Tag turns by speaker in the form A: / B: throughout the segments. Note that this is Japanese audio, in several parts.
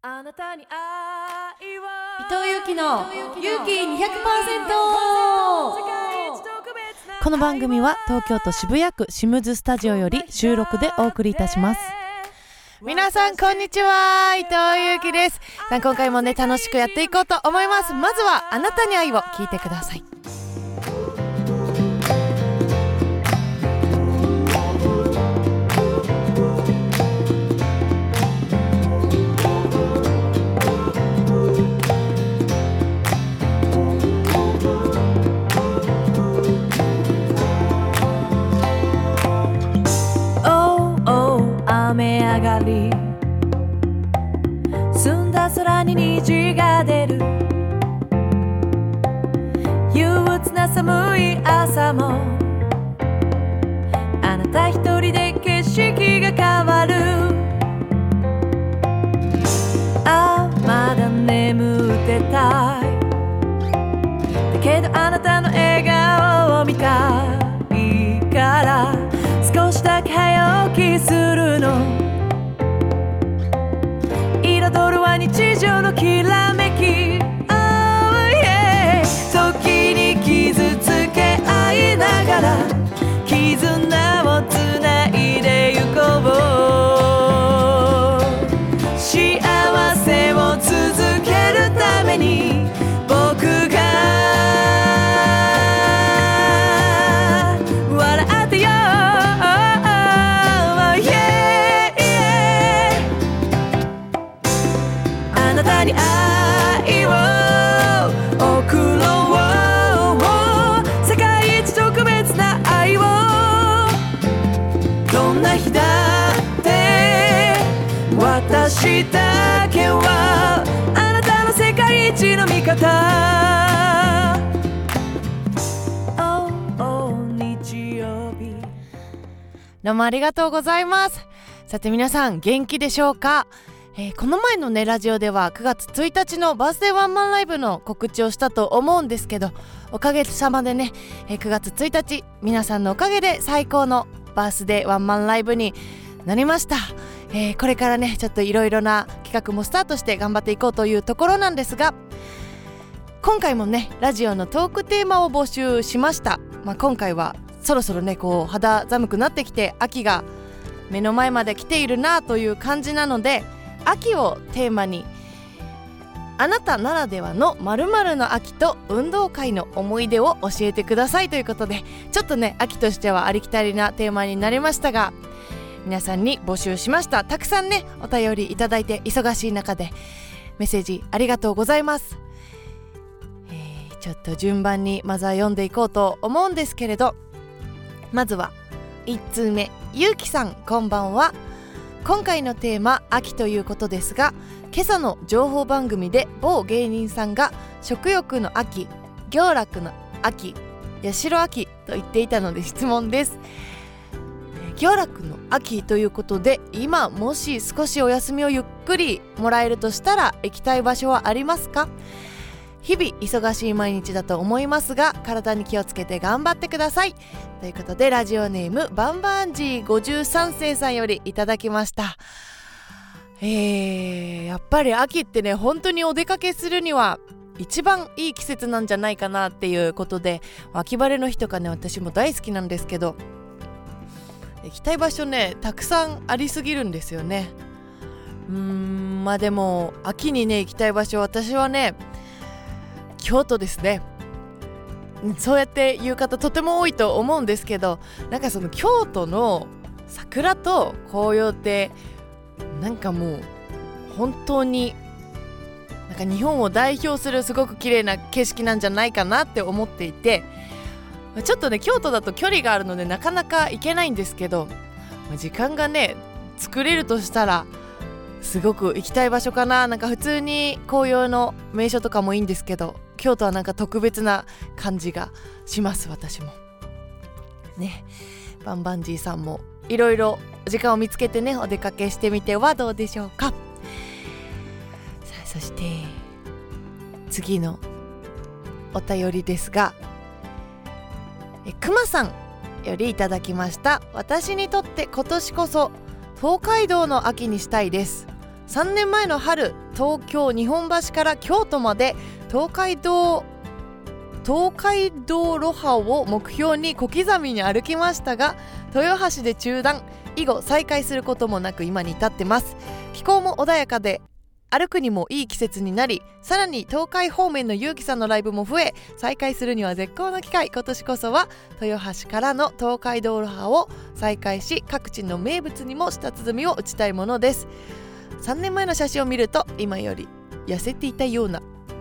A: あなたに愛を
B: 伊藤裕樹の勇気 200%。 この番組は東京都渋谷区シムズスタジオより収録でお送りいたします。皆さんこんにちは、伊藤裕樹です。さあ今回もね楽しくやっていこうと思います。まずはあなたに愛を聞いてください。
A: 雨上がり澄んだ空に虹が出る憂鬱な寒い朝もあなた一人で景色が変わる。あ、まだ眠ってたいだけどあなたの笑顔を見たいから少しだけ早起きするの。彩るは日常のきらめき、oh yeah、 時に傷つけ合いながら絆をつないでゆこう。幸せを続けるために僕が笑ってよ、あなたに愛を送ろう。世界一特別な愛をどんな日だって私だけはあなたの世界一の味方。日曜日。
B: どうもありがとうございます。さて皆さん元気でしょうか。この前のねラジオでは9月1日のバースデーワンマンライブの告知をしたと思うんですけど、おかげさまでね、9月1日皆さんのおかげで最高のバースデーワンマンライブになりました。これからねちょっといろいろな企画もスタートして頑張っていこうというところなんですが、今回もねラジオのトークテーマを募集しました。今回はそろそろねこう肌寒くなってきて秋が目の前まで来ているなという感じなので、秋をテーマにあなたならではの〇〇の秋と運動会の思い出を教えてくださいということで、ちょっとね秋としてはありきたりなテーマになりましたが、皆さんに募集しました。たくさんねお便りいただいて忙しい中でメッセージありがとうございます。ちょっと順番にまずは読んでいこうと思うんですけれど、まずは1通目、ゆうきさんこんばんは。今回のテーマ秋ということですが、今朝の情報番組で某芸人さんが食欲の秋、行楽の秋、八代秋と言っていたので質問です。行楽の秋ということで、今もし少しお休みをゆっくりもらえるとしたら行きたい場所はありますか？日々忙しい毎日だと思いますが体に気をつけて頑張ってくださいということで、ラジオネームバンバンジー53世さんよりいただきました。やっぱり秋ってね本当にお出かけするには一番いい季節なんじゃないかなっていうことで、秋晴れの日とかね私も大好きなんですけど、行きたい場所ねたくさんありすぎるんですよね。でも秋にね行きたい場所、私はね京都ですね。そうやって言う方とても多いと思うんですけど、なんかその京都の桜と紅葉ってなんかもう本当になんか日本を代表するすごく綺麗な景色なんじゃないかなって思っていて、ちょっとね京都だと距離があるのでなかなか行けないんですけど、時間がね作れるとしたらすごく行きたい場所かな。なんか普通に紅葉の名所とかもいいんですけど、京都はなんか特別な感じがします私もね。バンバンジーさんもいろいろ時間を見つけてねお出かけしてみてはどうでしょうか。さあそして次のお便りですが、くまさんよりいただきました。私にとって今年こそ東海道の秋にしたいです。 3年前の春、東京日本橋から京都まで東海道路派を目標に小刻みに歩きましたが、豊橋で中断、以後再開することもなく今に至ってます。気候も穏やかで歩くにもいい季節になり、さらに東海方面のゆうきさんのライブも増え、再開するには絶好の機会。今年こそは豊橋からの東海道路派を再開し、各地の名物にも舌鼓を打ちたいものです。3年前の写真を見ると今より痩せていたような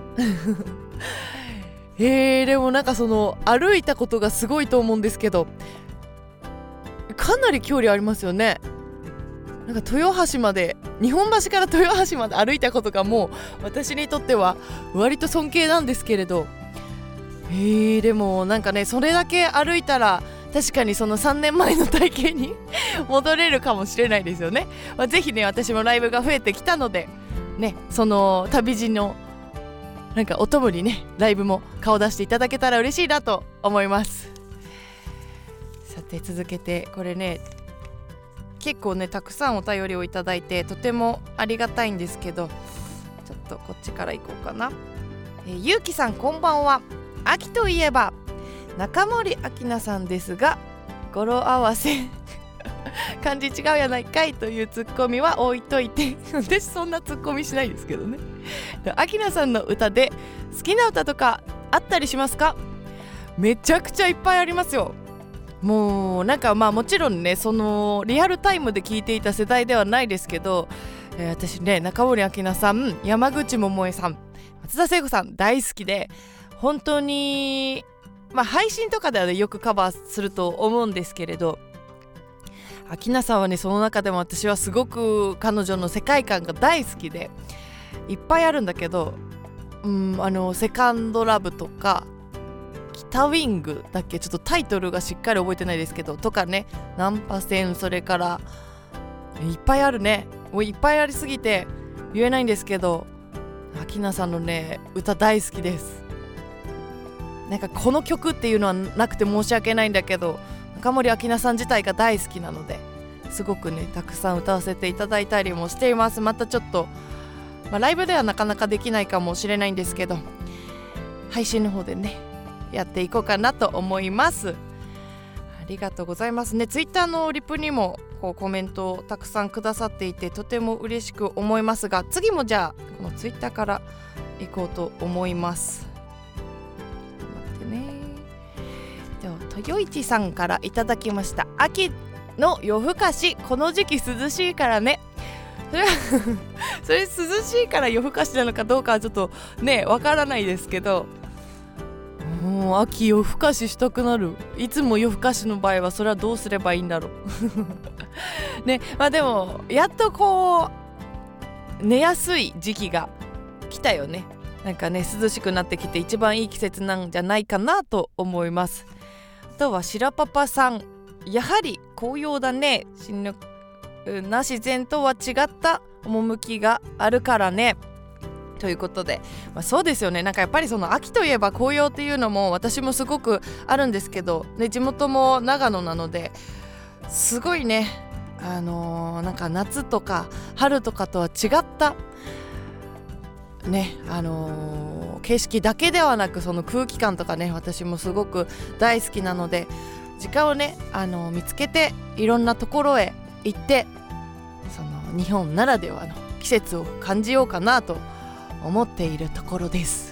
B: でもなんかその歩いたことがすごいと思うんですけど、かなり距離ありますよね。なんか豊橋まで、日本橋から豊橋まで歩いたことがもう私にとっては割と尊敬なんですけれど、でもなんかね、それだけ歩いたら確かにその3年前の体型に戻れるかもしれないですよね。ぜひね、私もライブが増えてきたのでね、その旅路のなんかお供にね、ライブも顔出していただけたら嬉しいなと思います。さて続けて、これね結構ねたくさんお便りをいただいてとてもありがたいんですけど、ちょっとこっちから行こうかな。ゆうきさんこんばんは。秋といえば中森明菜さんですが、語呂合わせ漢字違うやないかいというツッコミは置いといて私そんなツッコミしないですけどね。明菜さんの歌で好きな歌とかあったりしますか？めちゃくちゃいっぱいありますよ。もうなんかもちろんね、そのリアルタイムで聴いていた世代ではないですけど、私ね中森明菜さん、山口百恵さん、松田聖子さん大好きで、本当に配信とかでは、ね、よくカバーすると思うんですけれど、明菜さんはねその中でも私はすごく彼女の世界観が大好きで、いっぱいあるんだけど、セカンドラブとか北ウィングだっけ、ちょっとタイトルがしっかり覚えてないですけどとかね、ナンパ線、それからいっぱいあるね。もういっぱいありすぎて言えないんですけど、明菜さんのね歌大好きです。なんかこの曲っていうのはなくて申し訳ないんだけど、中森明菜さん自体が大好きなので、すごくねたくさん歌わせていただいたりもしています。またちょっと、ライブではなかなかできないかもしれないんですけど、配信の方でねやっていこうかなと思います。ありがとうございますね。ツイッターのリプにもこうコメントをたくさんくださっていてとても嬉しく思いますが、次もじゃあこのツイッターから行こうと思います。待ってね。では豊市さんからいただきました。秋の夜更かし、この時期涼しいからね。それ涼しいから夜更かしなのかどうかはちょっとねわからないですけど、もう秋夜更かししたくなる。いつも夜更かしの場合はそれはどうすればいいんだろうね。でもやっとこう寝やすい時期が来たよね。なんかね涼しくなってきて一番いい季節なんじゃないかなと思います。あとは白パパさん、やはり紅葉だね。新緑な自然とは違った趣があるからね、ということで、そうですよね。なんかやっぱりその秋といえば紅葉っていうのも私もすごくあるんですけど、ね、地元も長野なのですごいね、なんか夏とか春とかとは違ったね、景色だけではなくその空気感とかね、私もすごく大好きなので、時間をね見つけていろんなところへ行って、その日本ならではの季節を感じようかなと思っているところです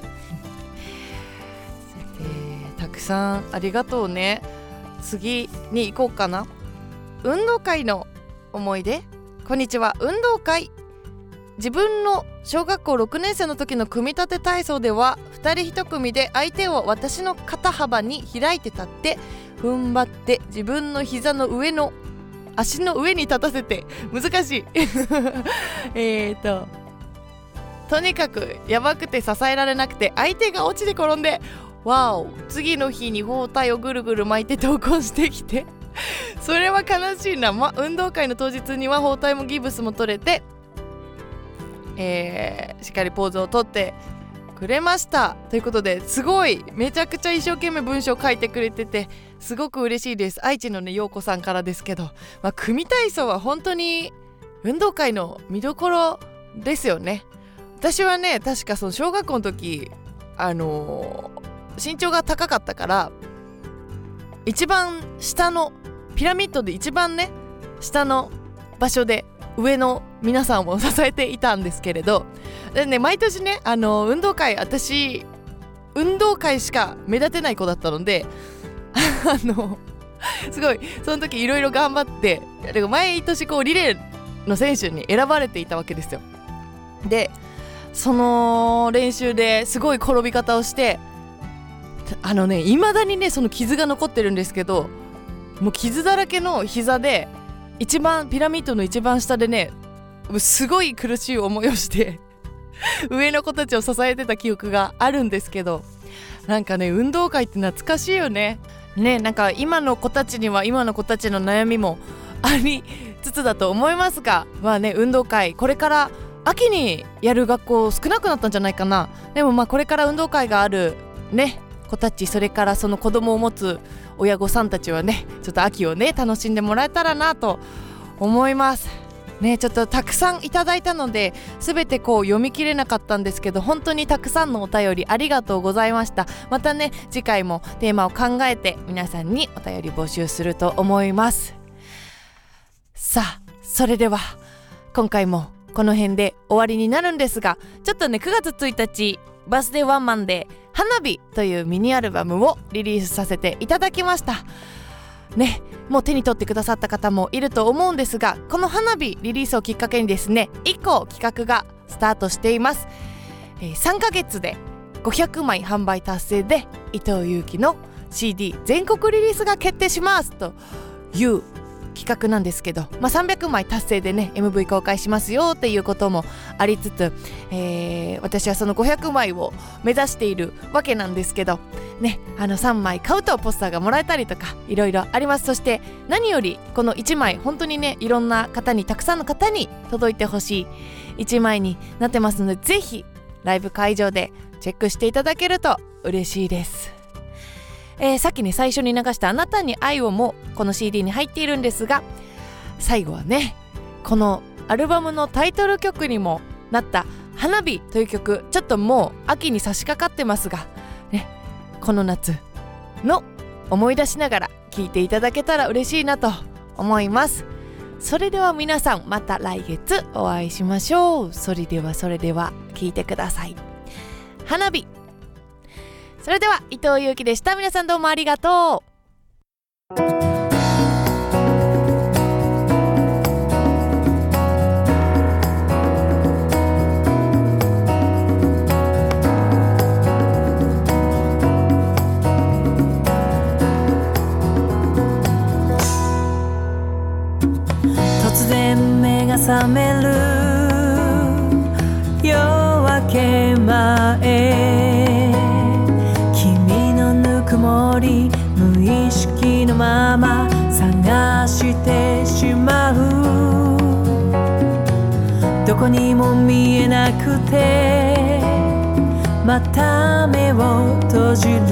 B: たくさんありがとうね。次に行こうかな。運動会の思い出。こんにちは。運動会、自分の小学校6年生の時の組み立て体操では2人1組で相手を私の肩幅に開いて立って踏ん張って自分の膝の上の足の上に立たせて、難しいとにかくやばくて支えられなくて相手が落ちて転んで、わお、次の日に包帯をぐるぐる巻いて登校してきてそれは悲しいな。運動会の当日には包帯もギブスも取れて、しっかりポーズを取ってくれましたということで、すごいめちゃくちゃ一生懸命文章を書いてくれててすごく嬉しいです。愛知のね陽子さんからですけど、組体操は本当に運動会の見どころですよね。私はね確かその小学校の時身長が高かったから一番下のピラミッドで一番ね下の場所で上の皆さんを支えていたんですけれど、でね毎年ね私運動会しか目立てない子だったのですごいその時いろいろ頑張って毎年こうリレーの選手に選ばれていたわけですよ。でその練習ですごい転び方をして未だにねその傷が残ってるんですけど、もう傷だらけの膝で一番ピラミッドの一番下でねすごい苦しい思いをして上の子たちを支えてた記憶があるんですけど、なんかね運動会って懐かしいよね。なんか今の子たちには今の子たちの悩みもありつつだと思いますが、運動会これから秋にやる学校少なくなったんじゃないかな。でもこれから運動会があるね子たち、それからその子供を持つ親御さんたちはねちょっと秋をね楽しんでもらえたらなと思いますね。ちょっとたくさんいただいたので全てこう読み切れなかったんですけど、本当にたくさんのお便りありがとうございました。またね次回もテーマを考えて皆さんにお便り募集すると思います。さあそれでは今回もこの辺で終わりになるんですが、ちょっとね9月1日バースデーワンマンで花火というミニアルバムをリリースさせていただきましたね。もう手に取ってくださった方もいると思うんですが、この花火リリースをきっかけにですね1個企画がスタートしています。3ヶ月で500枚販売達成で伊藤有希の CD 全国リリースが決定しますという企画なんですけど、300枚達成でね MV 公開しますよっていうこともありつつ、私はその500枚を目指しているわけなんですけどね、3枚買うとポスターがもらえたりとかいろいろあります。そして何よりこの1枚本当にねいろんな方にたくさんの方に届いてほしい1枚になってますので、ぜひライブ会場でチェックしていただけると嬉しいです。さっきね最初に流したあなたに愛をもこの CD に入っているんですが、最後はねこのアルバムのタイトル曲にもなった花火という曲、ちょっともう秋に差し掛かってますがね、この夏の思い出しながら聴いていただけたら嬉しいなと思います。それでは皆さんまた来月お会いしましょう。それでは聴いてください。花火。それでは伊藤有希でした。皆さんどうもありがとう。
A: 突然目が覚める夜明け前、君のぬくもり無意識のまま探してしまう。どこにも見えなくてまた目を閉じる。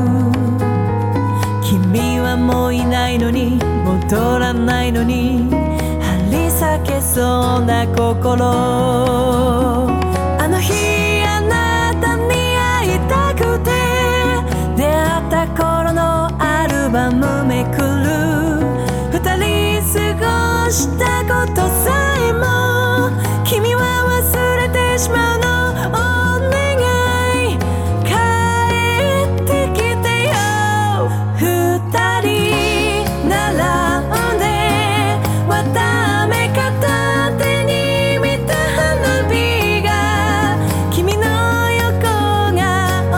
A: 君はもういないのに戻らないのに張り裂けそうな心。あの日あなたに会いたくて出会った頃のアルバムめくる。二人過ごしたことさえも君は忘れてしまうの。お願い帰ってきてよ。二人並んで綿あめ片手に見た花火が君の横顔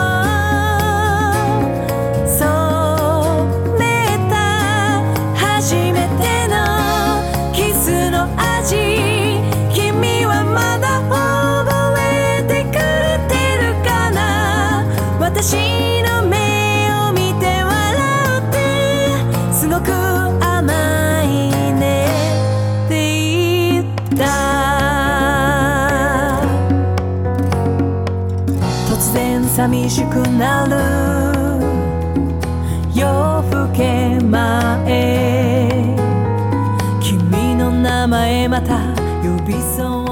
A: 染めた初めてのキスの味。君はまだ覚えてくれてるかな。私の目を見て笑ってすごく甘いねって言った。突然寂しくなる夜更け前、君の名前また呼びそう